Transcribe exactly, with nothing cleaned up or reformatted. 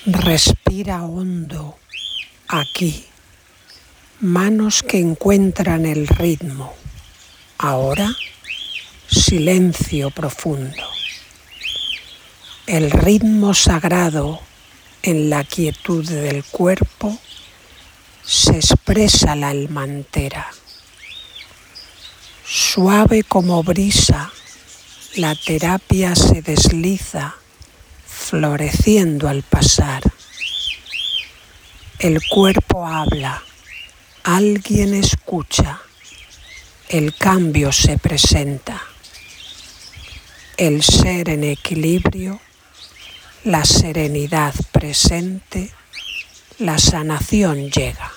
Respira hondo aquí, manos que encuentran el ritmo. Ahora, silencio profundo. El ritmo sagrado en la quietud del cuerpo se expresa la alma entera. Suave como brisa, la terapia se desliza, floreciendo al pasar. El cuerpo habla, alguien escucha, el cambio se presenta. El ser en equilibrio, la serenidad presente, la sanación llega.